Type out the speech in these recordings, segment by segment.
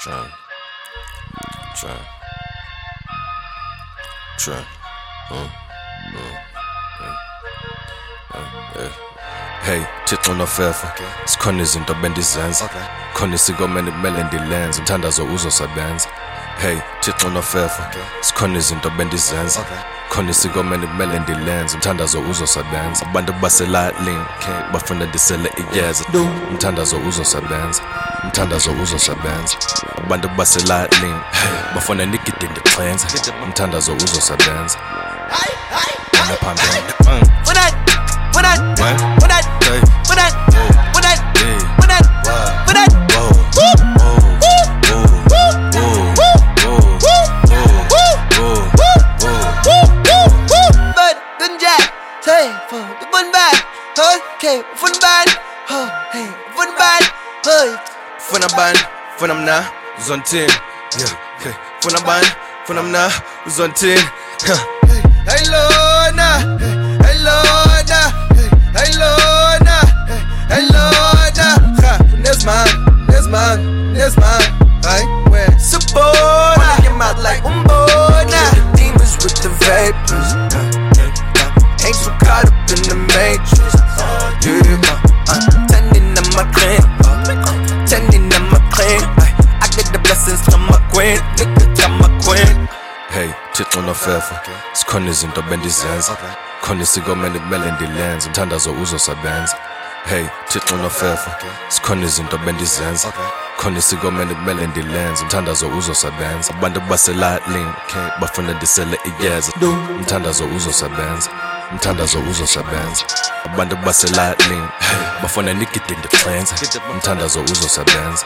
Trying. Hey, Thixo nofefa sikhona izinto bendizenza khona isiko kumele ndilenze umthandazo uzosebenza. Hey, Thixo nofefa sikhona izinto bendizenza khona isiko kumele ndilenze umthandazo uzosebenza. Abantu baselalini bafuna ndisele iyeza umthandazo uzosebenza. Umthandazo uzosebenza. Abantu baselalini bafuna nigide ndixhenze umthandazo uzosebenza. When I'm now, who's on 10? Yeah, hey. When I'm now, who's on 10? Hey Lorna, hey Lorna, hey Lorna, hey Lorna. There's man, right? Where? Support, in your mouth like umbona. Demons with the vapors. Ain't so caught up in the matrix. Yeah, tending to my claim. Tending on my claim. I get the blessings from my queen. Nigga, tell my queen. Hey, Thixo nofefa sikhona izinto bendizenza khona isiko kumele ndilenze umthandazo uzosebenza. Hey, Thixo nofefa sikhona izinto bendizenza khona isiko kumele ndilenze umthandazo uzosebenza. Abantu baselalini bafuna ndisele iyeza umthandazo uzosebenza. Umthandazo uzosebenza. Abantu baselalini bafuna nigide ndixhenze umthandazo uzosebenza.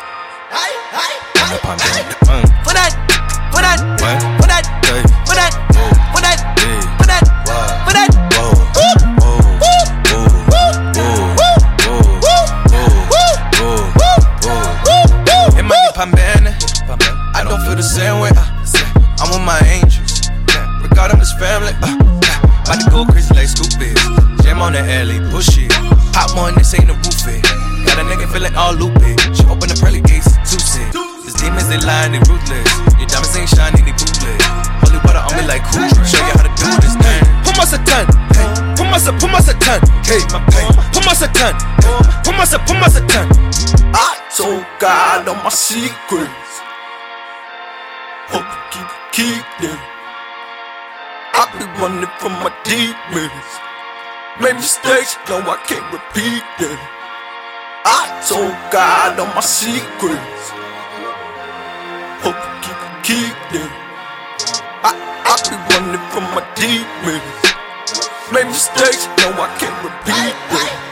I don't feel the same way. I'm with my angels. Regarding this family. About to go crazy like Scoop is. Jam on the alley, push it. Hot one, this ain't a roofie. Got a nigga feeling all loopy. She open the pearly gates, Tuesday. These demons, they lying, they ruthless. Your diamonds ain't shiny, they bootleg. Holy water on me like cool. Show you how to do this thing. Put my Satan, hey. Put my Satan, hey. Put my Satan, put my Satan. I told God all my secrets. Hope you keep them. I be running from my demons. Made mistakes, no I can't repeat them. I told God all my secrets. Hope you keep them. I be running from my demons. Made mistakes, no I can't repeat them.